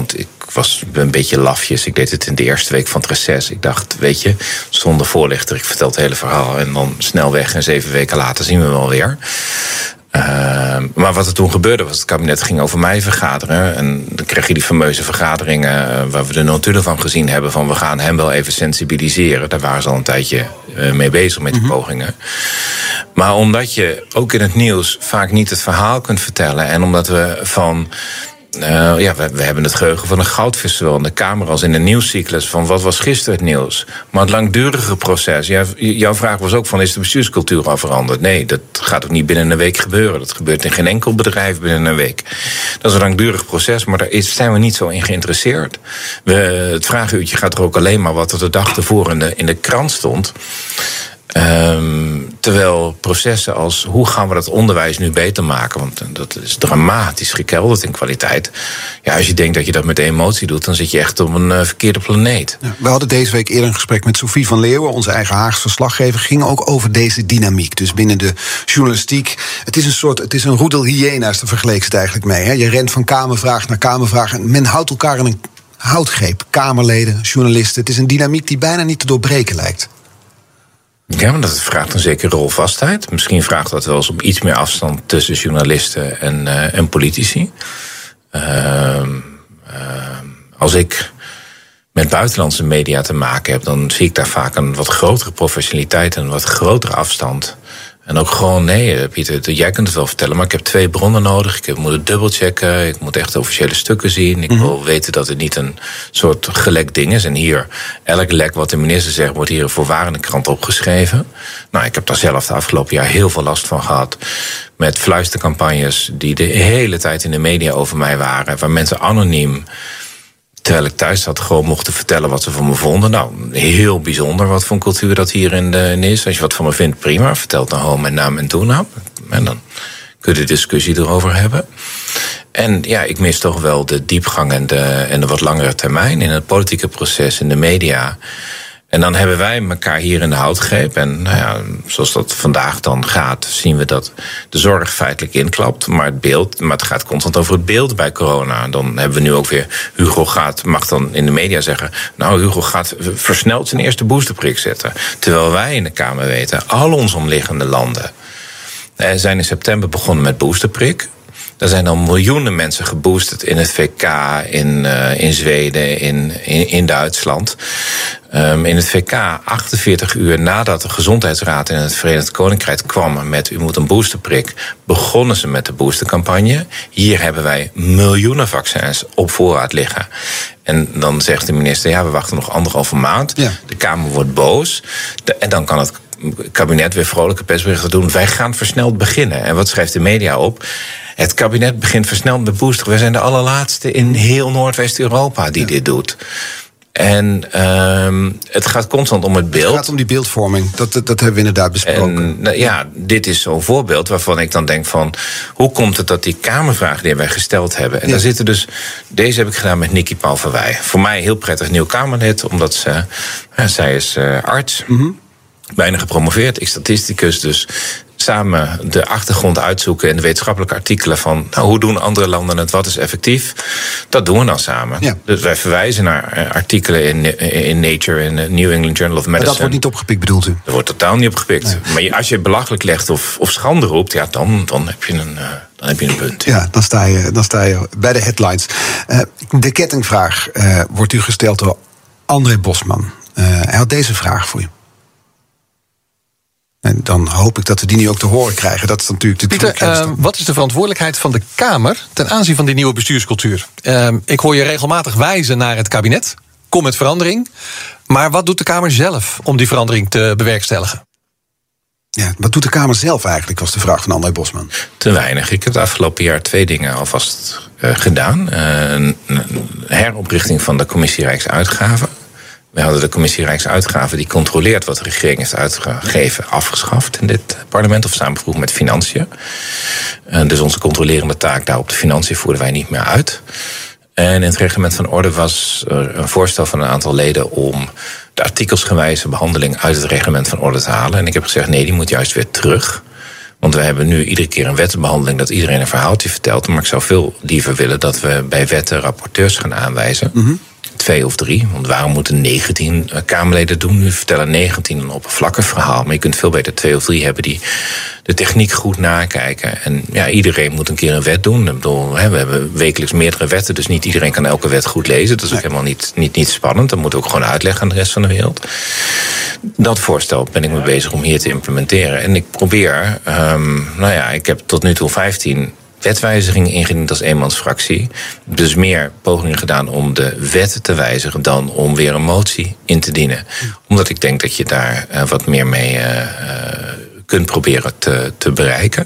Speaker 3: was een beetje lafjes. Ik deed het in de eerste week van het reces. Ik dacht, weet je, zonder voorlichter, ik vertel het hele verhaal en dan snel weg en zeven weken later zien we wel weer. Uh, maar wat er toen gebeurde was, het kabinet ging over mij vergaderen. En dan kreeg je die fameuze vergaderingen uh, waar we de notulen van gezien hebben, van we gaan hem wel even sensibiliseren. Daar waren ze al een tijdje uh, mee bezig met die mm-hmm. pogingen. Maar omdat je ook in het nieuws vaak niet het verhaal kunt vertellen, en omdat we van Uh, ja, we, we hebben het geheugen van een goudvis, zowel in de Kamer als in de nieuwscyclus, van wat was gisteren het nieuws. Maar het langdurige proces, ja, jouw vraag was ook van, is de bestuurscultuur al veranderd? Nee, dat gaat ook niet binnen een week gebeuren. Dat gebeurt in geen enkel bedrijf binnen een week. Dat is een langdurig proces, maar daar is, zijn we niet zo in geïnteresseerd. We, het vragenuurtje gaat er ook alleen maar wat er de dag ervoor in de, in de krant stond. Um, terwijl processen als hoe gaan we dat onderwijs nu beter maken, want dat is dramatisch gekelderd in kwaliteit. Ja, als je denkt dat je dat met emotie doet, dan zit je echt op een uh, verkeerde planeet. Ja,
Speaker 2: we hadden deze week eerder een gesprek met Sophie van Leeuwen, onze eigen Haagse verslaggever, ging ook over deze dynamiek. Dus binnen de journalistiek, het is een soort, het is een roedel hyena's, daar vergeleek het eigenlijk mee. Hè? Je rent van kamervraag naar kamervraag en men houdt elkaar in een houtgreep. Kamerleden, journalisten, het is een dynamiek die bijna niet te doorbreken lijkt.
Speaker 3: Ja, maar dat vraagt een zekere rolvastheid. Misschien vraagt dat wel eens om iets meer afstand tussen journalisten en, uh, en politici. Uh, uh, als ik met buitenlandse media te maken heb, dan zie ik daar vaak een wat grotere professionaliteit en een wat grotere afstand. En ook gewoon, nee, Pieter, jij kunt het wel vertellen, maar ik heb twee bronnen nodig. Ik moet het dubbelchecken, ik moet echt de officiële stukken zien. Ik wil mm-hmm. weten dat het niet een soort gelekt ding is. En hier, elk lek wat de minister zegt, wordt hier een voorwarende krant opgeschreven. Nou, ik heb daar zelf de afgelopen jaar heel veel last van gehad. Met fluistercampagnes die de hele tijd in de media over mij waren. Waar mensen anoniem, terwijl ik thuis zat, gewoon mochten vertellen wat ze van me vonden. Nou, heel bijzonder wat voor een cultuur dat hierin is. Als je wat van me vindt, prima. Vertel dan gewoon mijn naam en toenaam. En dan kun je de discussie erover hebben. En ja, ik mis toch wel de diepgang en de, en de wat langere termijn in het politieke proces, in de media. En dan hebben wij elkaar hier in de houtgreep. En nou ja, zoals dat vandaag dan gaat, zien we dat de zorg feitelijk inklapt. Maar het beeld, maar het gaat constant over het beeld bij corona. Dan hebben we nu ook weer, Hugo gaat, mag dan in de media zeggen, nou, Hugo gaat versneld zijn eerste boosterprik zetten. Terwijl wij in de Kamer weten, al onze omliggende landen zijn in september begonnen met boosterprik. Er zijn al miljoenen mensen geboosterd in het V K, in, uh, in Zweden, in, in, in Duitsland. Um, in het V K, achtenveertig uur nadat de Gezondheidsraad in het Verenigd Koninkrijk kwam met u moet een boosterprik, begonnen ze met de boostercampagne. Hier hebben wij miljoenen vaccins op voorraad liggen. En dan zegt de minister, ja, we wachten nog anderhalve maand. Ja. De Kamer wordt boos. De, en dan kan het kabinet weer vrolijke persberichten doen. Wij gaan versneld beginnen. En wat schrijft de media op? Het kabinet begint versneld met booster. Wij zijn de allerlaatste in heel Noordwest-Europa die ja. dit doet. En um, het gaat constant om het beeld. Het
Speaker 2: gaat om die beeldvorming. Dat, dat, dat hebben we inderdaad besproken.
Speaker 3: En, nou, ja, dit is zo'n voorbeeld waarvan ik dan denk van, hoe komt het dat die Kamervragen die wij gesteld hebben, en ja. daar zitten dus, deze heb ik gedaan met Nikki Pauverwij. Voor mij heel prettig nieuw Kamerlid, omdat ze, ja, zij is uh, arts, mm-hmm. bijna gepromoveerd, ik statisticus, dus samen de achtergrond uitzoeken en de wetenschappelijke artikelen van, nou, hoe doen andere landen het, wat is effectief, dat doen we dan samen. Ja. Dus wij verwijzen naar artikelen in, in Nature, in de New England Journal of Medicine.
Speaker 2: Maar dat wordt niet opgepikt, bedoelt u?
Speaker 3: Dat wordt totaal niet opgepikt. Nee. Maar als je belachelijk legt of, of schande roept, ja, dan, dan, heb je een, uh, dan heb je een punt.
Speaker 2: Ja, dan sta je, dan sta je bij de headlines. Uh, de kettingvraag uh, wordt u gesteld door André Bosman. Uh, hij had deze vraag voor u. En dan hoop ik dat we die nu ook te horen krijgen. Dat is natuurlijk de
Speaker 4: Pieter, uh, wat is de verantwoordelijkheid van de Kamer ten aanzien van die nieuwe bestuurscultuur? Uh, ik hoor je regelmatig wijzen naar het kabinet. Kom met verandering. Maar wat doet de Kamer zelf om die verandering te bewerkstelligen?
Speaker 2: Ja, wat doet de Kamer zelf eigenlijk, was de vraag van André Bosman.
Speaker 3: Te weinig. Ik heb het afgelopen jaar twee dingen alvast uh, gedaan. Uh, een, een heroprichting van de Commissie Rijksuitgaven. We hadden de Commissie Rijksuitgaven die controleert wat de regering heeft uitgegeven afgeschaft in dit parlement, of samengevoegd met financiën. Uh, dus onze controlerende taak daar op de financiën voerden wij niet meer uit. En in het reglement van orde was er een voorstel van een aantal leden om de artikelsgewijze behandeling uit het reglement van orde te halen. En ik heb gezegd, nee, die moet juist weer terug. Want we hebben nu iedere keer een wettenbehandeling dat iedereen een verhaaltje vertelt. Maar ik zou veel liever willen dat we bij wetten rapporteurs gaan aanwijzen. Mm-hmm. Twee of drie. Want waarom moeten negentien Kamerleden doen? Nu vertellen negentien een oppervlakkig verhaal. Maar je kunt veel beter twee of drie hebben die de techniek goed nakijken. En ja, iedereen moet een keer een wet doen. Ik bedoel, hè, we hebben wekelijks meerdere wetten. Dus niet iedereen kan elke wet goed lezen. Dat is ook helemaal niet, niet, niet spannend. Dat moet ook gewoon uitleggen aan de rest van de wereld. Dat voorstel ben ik mee bezig om hier te implementeren. En ik probeer, um, nou ja, ik heb tot nu toe vijftien wetwijzigingen ingediend als eenmansfractie. Dus meer pogingen gedaan om de wet te wijzigen dan om weer een motie in te dienen. Omdat ik denk dat je daar uh, wat meer mee uh, uh, kunt proberen te, te bereiken.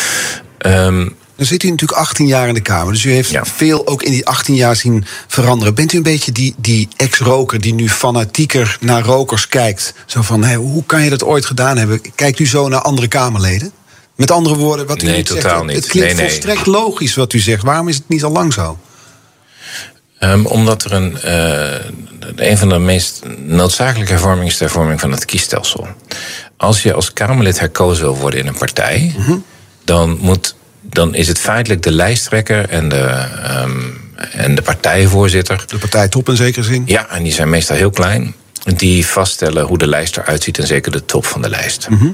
Speaker 3: Um,
Speaker 2: Dan zit u natuurlijk achttien jaar in de Kamer. Dus u heeft ja. veel ook in die achttien jaar zien veranderen. Bent u een beetje die, die ex-roker die nu fanatieker naar rokers kijkt? Zo van, hé, hoe kan je dat ooit gedaan hebben? Kijkt u zo naar andere Kamerleden? Met andere woorden, wat u
Speaker 3: nee,
Speaker 2: niet
Speaker 3: totaal
Speaker 2: zegt,
Speaker 3: niet.
Speaker 2: Het klinkt
Speaker 3: nee, nee.
Speaker 2: volstrekt logisch wat u zegt. Waarom is het niet al lang zo?
Speaker 3: Um, omdat er een, uh, een van de meest noodzakelijke hervormingen is de hervorming van het kiesstelsel. Als je als Kamerlid herkozen wil worden in een partij, mm-hmm. dan moet... dan is het feitelijk de lijsttrekker en de, um, en de partijvoorzitter.
Speaker 2: De partijtop in zekere zin?
Speaker 3: Ja, en die zijn meestal heel klein. Die vaststellen hoe de lijst eruit ziet en zeker de top van de lijst. Mm-hmm.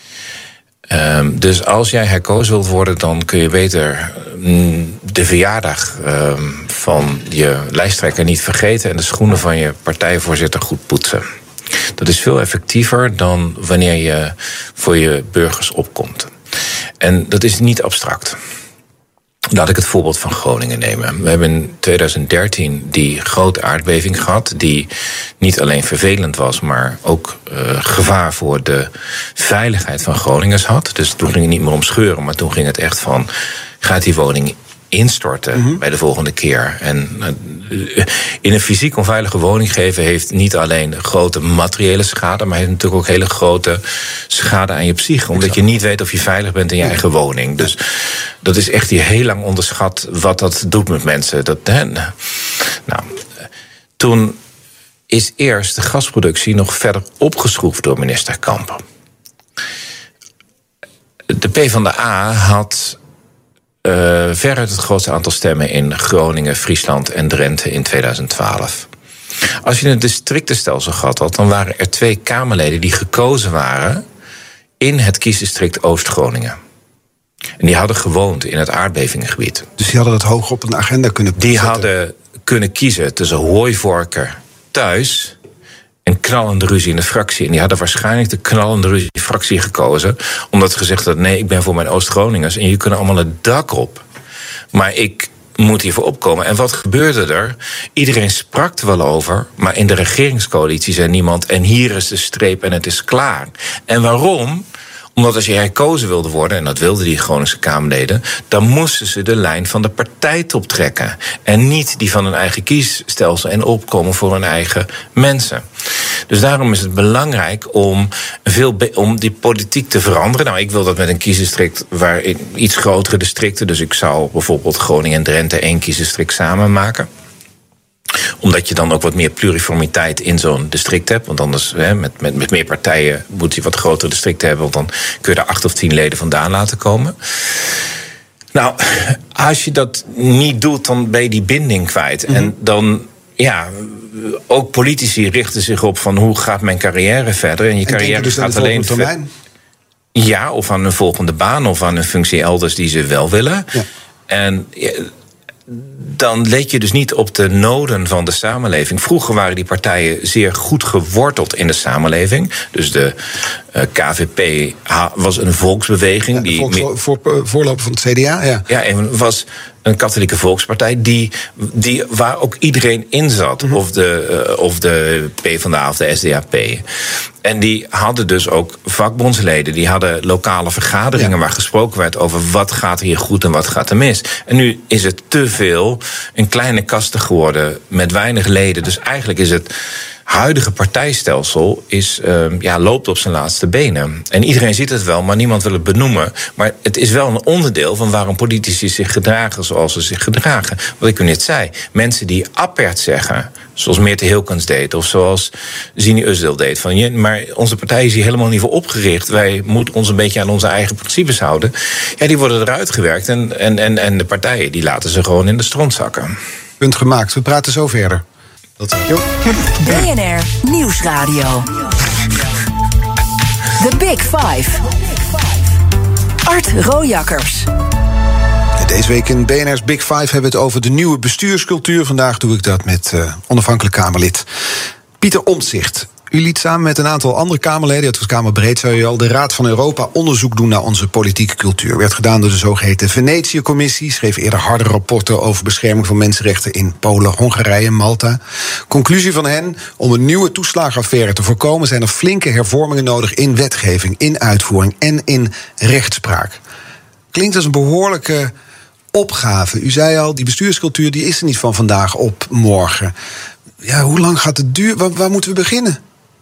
Speaker 3: Um, dus als jij herkozen wilt worden, dan kun je beter um, de verjaardag um, van je lijsttrekker niet vergeten en de schoenen van je partijvoorzitter goed poetsen. Dat is veel effectiever dan wanneer je voor je burgers opkomt. En dat is niet abstract. Laat ik het voorbeeld van Groningen nemen. We hebben in twintig dertien die grote aardbeving gehad, die niet alleen vervelend was, maar ook uh, gevaar voor de veiligheid van Groningers had. Dus toen ging het niet meer om scheuren, maar toen ging het echt van, gaat die woning instorten mm-hmm. bij de volgende keer. En uh, in een fysiek onveilige woning geven heeft niet alleen grote materiële schade, maar heeft natuurlijk ook hele grote schade aan je psyche. Omdat je niet weet of je veilig bent in je eigen woning. Dus dat is echt hier heel lang onderschat wat dat doet met mensen. Dat, hè, nou, toen is eerst de gasproductie nog verder opgeschroefd door minister Kamp. De PvdA had Uh, veruit het grootste aantal stemmen in Groningen, Friesland en Drenthe in twintig twaalf. Als je een districtenstelsel gehad had, dan waren er twee Kamerleden die gekozen waren in het kiesdistrict Oost-Groningen. En die hadden gewoond in het aardbevingengebied.
Speaker 2: Dus die hadden dat hoog op een agenda kunnen zetten?
Speaker 3: Die hadden kunnen kiezen tussen hooivorken thuis en knallende ruzie in de fractie. En die hadden waarschijnlijk de knallende ruzie in de fractie gekozen, omdat ze gezegd hadden, nee, ik ben voor mijn Oost-Groningers en jullie kunnen allemaal het dak op. Maar ik moet hiervoor opkomen. En wat gebeurde er? Iedereen sprak er wel over, maar in de regeringscoalitie zei niemand, en hier is de streep en het is klaar. En waarom? Omdat als je herkozen wilde worden, en dat wilden die Groningse Kamerleden, dan moesten ze de lijn van de partijtop trekken. En niet die van hun eigen kiesstelsel en opkomen voor hun eigen mensen. Dus daarom is het belangrijk om, veel be- om die politiek te veranderen. Nou, ik wil dat met een kiesdistrict waar iets grotere districten. Dus ik zou bijvoorbeeld Groningen en Drenthe één kiesdistrict samen maken. Omdat je dan ook wat meer pluriformiteit in zo'n district hebt. Want anders, hè, met, met, met meer partijen moet je wat grotere districten hebben. Want dan kun je er acht of tien leden vandaan laten komen. Nou, als je dat niet doet, dan ben je die binding kwijt. Mm-hmm. En dan, ja, ook politici richten zich op van hoe gaat mijn carrière verder. En je en carrière dus gaat alleen verder. Ja, of aan een volgende baan of aan een functie elders die ze wel willen. Ja. En ja, dan let je dus niet op de noden van de samenleving. Vroeger waren die partijen zeer goed geworteld in de samenleving. Dus de uh, K V P was een volksbeweging.
Speaker 2: Ja, de
Speaker 3: die
Speaker 2: volks- voor, voorloper van het C D A, ja.
Speaker 3: Ja, en was een katholieke volkspartij die, die, waar ook iedereen in zat. Mm-hmm. Of de, uh, of de PvdA of de S D A P. En die hadden dus ook vakbondsleden. Die hadden lokale vergaderingen, ja, waar gesproken werd over wat gaat hier goed en wat gaat er mis. En nu is het te veel een kleine kaste geworden met weinig leden. Dus eigenlijk is het huidige partijstelsel is, uh, ja, loopt op zijn laatste benen. En iedereen ziet het wel, maar niemand wil het benoemen. Maar het is wel een onderdeel van waarom politici zich gedragen zoals ze zich gedragen. Wat ik u net zei. Mensen die apert zeggen, Zoals Meerte Hilkens deed, of zoals Zini Özdil deed. Van je, maar onze partij is hier helemaal niet voor opgericht. Wij moeten ons een beetje aan onze eigen principes houden. Ja, die worden eruit gewerkt. En, en, en, en de partijen die laten ze gewoon in de stront zakken.
Speaker 2: Punt gemaakt. We praten zo verder. Dat jo.
Speaker 1: B N R Nieuwsradio. The Big Five. Art Rojakkers.
Speaker 2: Deze week in B N R's Big Five hebben we het over de nieuwe bestuurscultuur. Vandaag doe ik dat met uh, onafhankelijk Kamerlid Pieter Omtzigt. U liet samen met een aantal andere Kamerleden, het was Kamerbreed, zei u al, de Raad van Europa onderzoek doen naar onze politieke cultuur. Werd gedaan door de zogeheten Venetië-commissie. Schreef eerder harde rapporten over bescherming van mensenrechten in Polen, Hongarije en Malta. Conclusie van hen: om een nieuwe toeslagenaffaire te voorkomen zijn er flinke hervormingen nodig in wetgeving, in uitvoering en in rechtspraak. Klinkt als een behoorlijke opgave. U zei al, die bestuurscultuur die is er niet van vandaag op morgen. Ja, hoe lang gaat het duren? Waar, waar moeten we beginnen?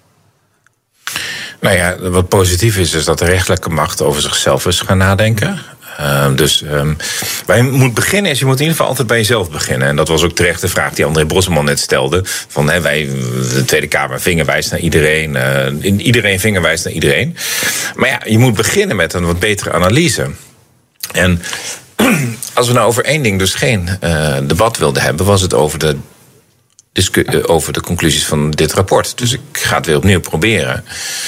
Speaker 3: Nou ja, wat positief is, is dat de rechterlijke macht over zichzelf is gaan nadenken. Uh, dus um, waar je moet beginnen is, je moet in ieder geval altijd bij jezelf beginnen. En dat was ook terecht de vraag die André Brosselman net stelde. Van hè, wij, de Tweede Kamer, vingerwijst naar iedereen. Uh, iedereen vingerwijst naar iedereen. Maar ja, je moet beginnen met een wat betere analyse. En als we nou over één ding dus geen uh, debat wilden hebben, was het over de, discu- over de conclusies van dit rapport. Dus ik ga het weer opnieuw proberen.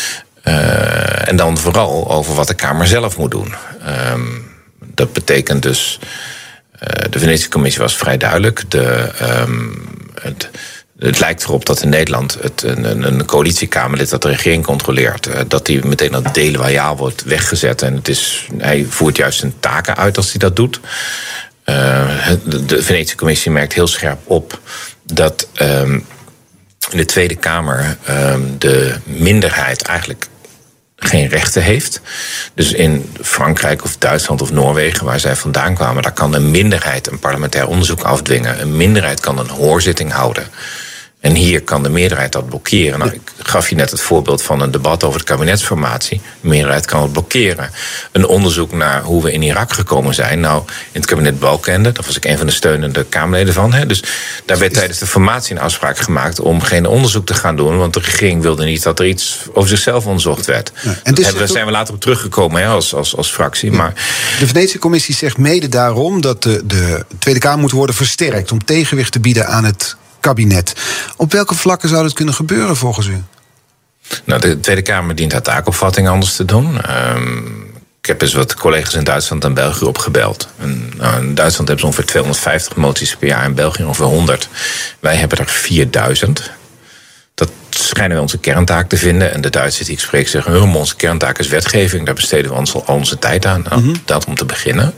Speaker 3: Uh, en dan vooral over wat de Kamer zelf moet doen. Um, dat betekent dus, uh, de Venetië-commissie was vrij duidelijk. De, um, het, Het lijkt erop dat in Nederland het, een, een coalitiekamerlid dat de regering controleert, dat hij meteen als deloyaal wordt weggezet. En het is, hij voert juist zijn taken uit als hij dat doet. Uh, de, de Venetië-commissie merkt heel scherp op dat um, in de Tweede Kamer um, de minderheid eigenlijk geen rechten heeft. Dus in Frankrijk of Duitsland of Noorwegen, waar zij vandaan kwamen, daar kan een minderheid een parlementair onderzoek afdwingen. Een minderheid kan een hoorzitting houden. En hier kan de meerderheid dat blokkeren. Nou, ik gaf je net het voorbeeld van een debat over de kabinetsformatie. De meerderheid kan het blokkeren. Een onderzoek naar hoe we in Irak gekomen zijn. Nou, in het kabinet Balkenende, daar was ik een van de steunende Kamerleden van. Hè. Dus daar werd tijdens de formatie een afspraak gemaakt om geen onderzoek te gaan doen. Want de regering wilde niet dat er iets over zichzelf onderzocht werd. Ja, en dus daar zijn we later op teruggekomen hè, als, als, als fractie. Ja. Maar
Speaker 2: de Venetië-commissie zegt mede daarom dat de, de Tweede Kamer moet worden versterkt om tegenwicht te bieden aan het kabinet. Op welke vlakken zou dat kunnen gebeuren volgens u?
Speaker 3: Nou, de Tweede Kamer dient haar taakopvatting anders te doen. Um, ik heb eens wat collega's in Duitsland en België opgebeld. En, nou, in Duitsland hebben ze ongeveer tweehonderdvijftig moties per jaar, in België ongeveer honderd. Wij hebben er vierduizend. Dat schijnen wij onze kerntaak te vinden. En de Duitsers die ik spreek zeggen, oh, onze kerntaak is wetgeving. Daar besteden we ons, al onze tijd aan. Nou, mm-hmm. Dat om te beginnen.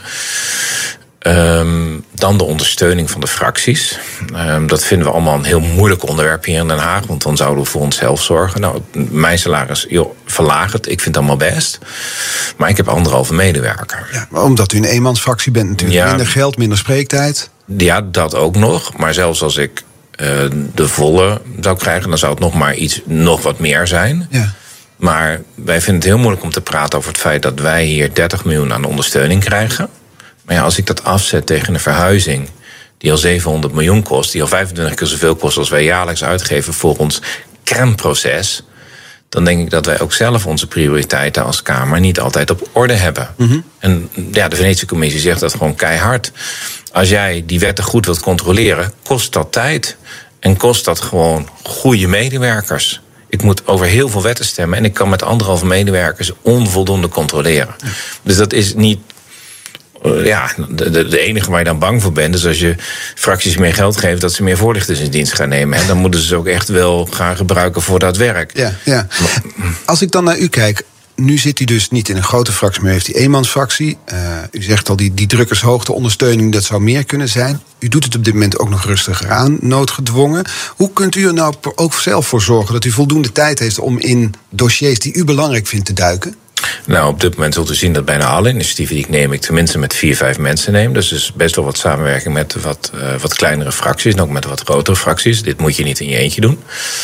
Speaker 3: Um, dan de ondersteuning van de fracties. Um, dat vinden we allemaal een heel moeilijk onderwerp hier in Den Haag. Want dan zouden we voor onszelf zorgen. Nou, mijn salaris, joh, verlaag het. Ik vind het allemaal best. Maar ik heb anderhalve medewerker.
Speaker 2: Ja, maar omdat u een eenmansfractie bent natuurlijk. Ja, minder geld, minder spreektijd.
Speaker 3: Ja, dat ook nog. Maar zelfs als ik uh, de volle zou krijgen, dan zou het nog maar iets, nog wat meer zijn. Ja. Maar wij vinden het heel moeilijk om te praten over het feit dat wij hier dertig miljoen aan ondersteuning krijgen. Maar ja, als ik dat afzet tegen een verhuizing die al zevenhonderd miljoen kost, die al vijfentwintig keer zoveel kost als wij jaarlijks uitgeven voor ons kernproces, dan denk ik dat wij ook zelf onze prioriteiten als Kamer niet altijd op orde hebben. Mm-hmm. En ja, de Venetië-commissie zegt dat gewoon keihard. Als jij die wetten goed wilt controleren, kost dat tijd. En kost dat gewoon goede medewerkers. Ik moet over heel veel wetten stemmen en ik kan met anderhalve medewerkers onvoldoende controleren. Ja. Dus dat is niet. Ja, de, de, de enige waar je dan bang voor bent is als je fracties meer geld geeft, dat ze meer voorlichters in dienst gaan nemen. En dan moeten ze ze ook echt wel gaan gebruiken voor dat werk.
Speaker 2: Ja, ja. Als ik dan naar u kijk, nu zit u dus niet in een grote fractie, maar heeft die eenmansfractie. Uh, u zegt al, die, die drukkershoogte ondersteuning, dat zou meer kunnen zijn. U doet het op dit moment ook nog rustiger aan, noodgedwongen. Hoe kunt u er nou ook zelf voor zorgen dat u voldoende tijd heeft om in dossiers die u belangrijk vindt te duiken?
Speaker 3: Nou, op dit moment zult u zien dat bijna alle initiatieven die ik neem, ik tenminste met vier, vijf mensen neem. Dus er is best wel wat samenwerking met wat, uh, wat kleinere fracties en ook met wat grotere fracties. Dit moet je niet in je eentje doen.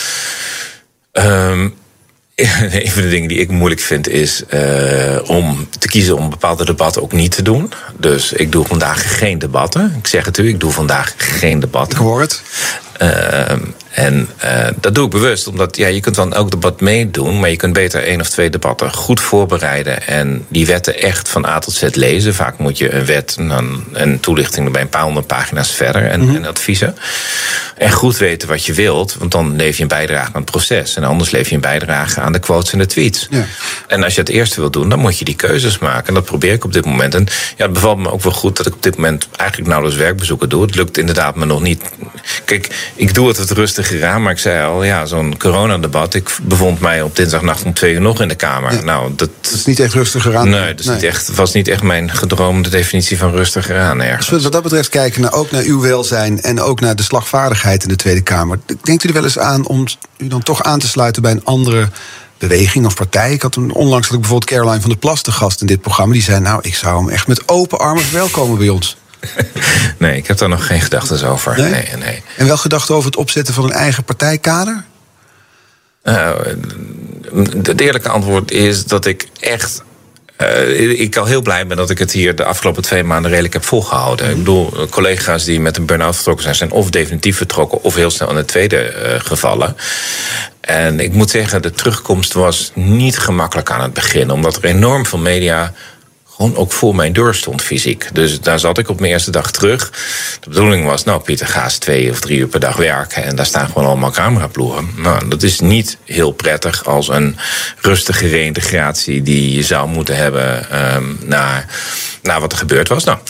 Speaker 3: Um, een van de dingen die ik moeilijk vind is uh, om te kiezen om bepaalde debatten ook niet te doen. Dus ik doe vandaag geen debatten. Ik zeg het u, ik doe vandaag geen debatten.
Speaker 2: Ik hoor het.
Speaker 3: Uh, en uh, dat doe ik bewust, omdat ja, je kunt dan elk debat meedoen, maar je kunt beter één of twee debatten goed voorbereiden en die wetten echt van A tot Z lezen. Vaak moet je een wet en, dan, en toelichting bij een paar honderd pagina's verder en, mm-hmm. en adviezen. En goed weten wat je wilt, want dan leef je een bijdrage aan het proces. En anders leef je een bijdrage aan de quotes en de tweets. Ja. En als je het eerste wilt doen, dan moet je die keuzes maken. En dat probeer ik op dit moment. En ja, het bevalt me ook wel goed dat ik op dit moment eigenlijk nauwelijks werkbezoeken doe. Het lukt inderdaad me nog niet. Kijk, ik doe het wat rustiger aan, maar ik zei al, ja, zo'n coronadebat. Ik bevond mij op dinsdagnacht om twee uur nog in de Kamer.
Speaker 2: Ja.
Speaker 3: Nou, dat,
Speaker 2: dat is niet echt rustiger aan.
Speaker 3: Nee, dat is
Speaker 2: nee.
Speaker 3: Niet echt, was niet echt mijn gedroomde definitie van rustiger aan ergens.
Speaker 2: Als we wat dat betreft kijken naar, ook naar uw welzijn en ook naar de slagvaardigheid in de Tweede Kamer. Denkt u er wel eens aan om u dan toch aan te sluiten bij een andere beweging of partij? Ik had een, onlangs had ik bijvoorbeeld Caroline van der Plas te gast in dit programma. Die zei, nou, ik zou hem echt met open armen verwelkomen bij ons.
Speaker 3: Nee, ik heb daar nog geen gedachten over.
Speaker 2: Nee?
Speaker 3: Nee, nee.
Speaker 2: En wel gedachten over het opzetten van een eigen partijkader?
Speaker 3: Uh, het eerlijke antwoord is dat ik echt Uh, ik al heel blij ben dat ik het hier de afgelopen twee maanden redelijk heb volgehouden. Ik bedoel, collega's die met een burn-out vertrokken zijn, zijn of definitief vertrokken of heel snel in het tweede uh, gevallen. En ik moet zeggen, de terugkomst was niet gemakkelijk aan het begin, omdat er enorm veel media gewoon ook voor mijn deur stond fysiek. Dus daar zat ik op mijn eerste dag terug. De bedoeling was, nou Pieter, ga eens twee of drie uur per dag werken en daar staan gewoon allemaal cameraploegen. Nou, dat is niet heel prettig als een rustige reïntegratie die je zou moeten hebben um, naar, naar wat er gebeurd was. Nou,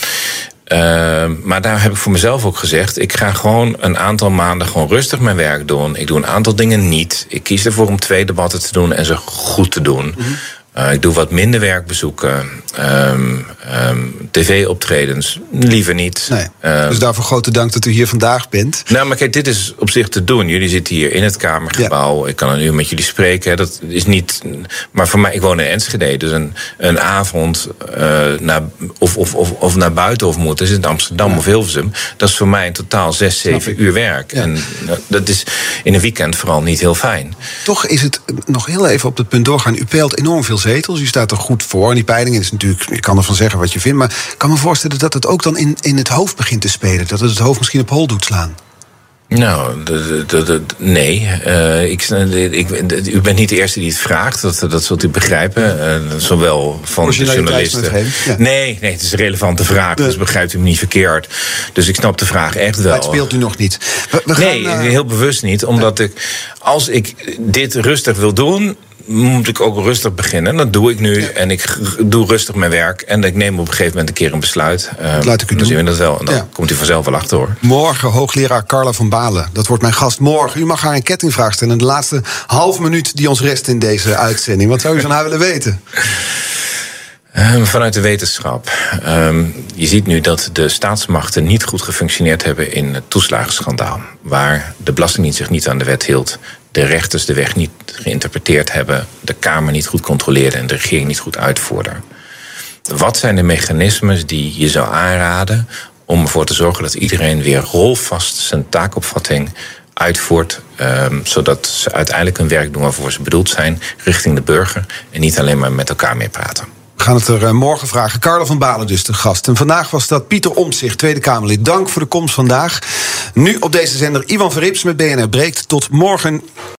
Speaker 3: Uh, maar daar heb ik voor mezelf ook gezegd, ik ga gewoon een aantal maanden gewoon rustig mijn werk doen. Ik doe een aantal dingen niet. Ik kies ervoor om twee debatten te doen en ze goed te doen. Mm-hmm. Uh, ik doe wat minder werkbezoeken, um, um, tv-optredens, liever niet.
Speaker 2: Nee,
Speaker 3: um,
Speaker 2: dus daarvoor grote dank dat u hier vandaag bent.
Speaker 3: Nou, maar kijk, dit is op zich te doen. Jullie zitten hier in het Kamergebouw. Ja. Ik kan een uur met jullie spreken. Dat is niet. Maar voor mij, ik woon in Enschede. Dus een, een avond uh, naar, of, of, of, of naar Buitenhof moeten, is in Amsterdam ja. of Hilversum. Dat is voor mij in totaal zes, zeven uur werk. Ja. En uh, dat is in een weekend vooral niet heel fijn.
Speaker 2: Toch is het nog heel even op het punt doorgaan. U peilt enorm veel zetels. U staat er goed voor. En die peilingen is natuurlijk, je kan ervan zeggen wat je vindt. Maar ik kan me voorstellen dat het ook dan in, in het hoofd begint te spelen. Dat het het hoofd misschien op hol doet slaan.
Speaker 3: Nou, de, de, de, nee. Uh, ik, ik, u bent niet de eerste die het vraagt. Dat, dat zult u begrijpen. Uh, zowel van de journalisten. Ja. Nee, nee, het is een relevante vraag. De... Dus begrijpt u me niet verkeerd. Dus ik snap de vraag echt wel.
Speaker 2: Maar het speelt u nog niet. We, we
Speaker 3: nee,
Speaker 2: gaan, uh...
Speaker 3: heel bewust niet. Omdat ja. ik, als ik dit rustig wil doen, moet ik ook rustig beginnen. Dat doe ik nu. Ja. En ik doe rustig mijn werk. En ik neem op een gegeven moment een keer een besluit. Uh,
Speaker 2: dat laat ik u
Speaker 3: dan
Speaker 2: doen.
Speaker 3: zien we dat wel. En dan
Speaker 2: ja.
Speaker 3: komt u vanzelf wel achter, hoor.
Speaker 2: Morgen hoogleraar Carla van Balen. Dat wordt mijn gast morgen. U mag haar een kettingvraag stellen. De laatste half minuut die ons rest in deze uitzending. Wat zou u van haar willen weten?
Speaker 3: Um, vanuit de wetenschap. Um, je ziet nu dat de staatsmachten niet goed gefunctioneerd hebben in het toeslagenschandaal. Waar de Belastingdienst zich niet aan de wet hield, de rechters de weg niet geïnterpreteerd hebben, de Kamer niet goed controleerde en de regering niet goed uitvoerde. Wat zijn de mechanismes die je zou aanraden om ervoor te zorgen dat iedereen weer rolvast zijn taakopvatting uitvoert, um, zodat ze uiteindelijk hun werk doen waarvoor ze bedoeld zijn, richting de burger en niet alleen maar met elkaar mee praten?
Speaker 2: We gaan het er morgen vragen. Carla van Balen dus de gast. En vandaag was dat Pieter Omtzigt, Tweede Kamerlid. Dank voor de komst vandaag. Nu op deze zender Ivan Verrips met B N R Breekt. Tot morgen.